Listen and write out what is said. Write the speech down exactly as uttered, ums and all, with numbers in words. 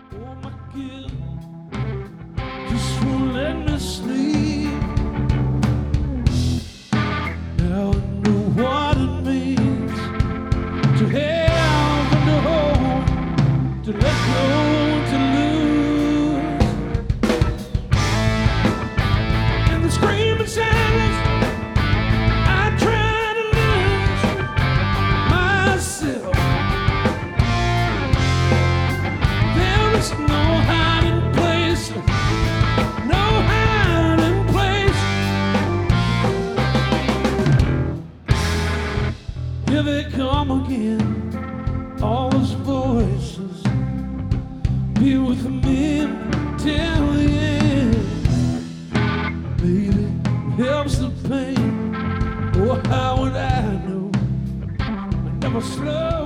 Oh, my guilt just won't let me sleep. Now I know what it means to have and to hold, to let go, to lose. And the screaming silence, I try to lose myself. There is no hiding place, no hiding place. Here they come again, all those voices. Be with me till the end. Baby, helps the pain. Oh, how would I know? I never slow.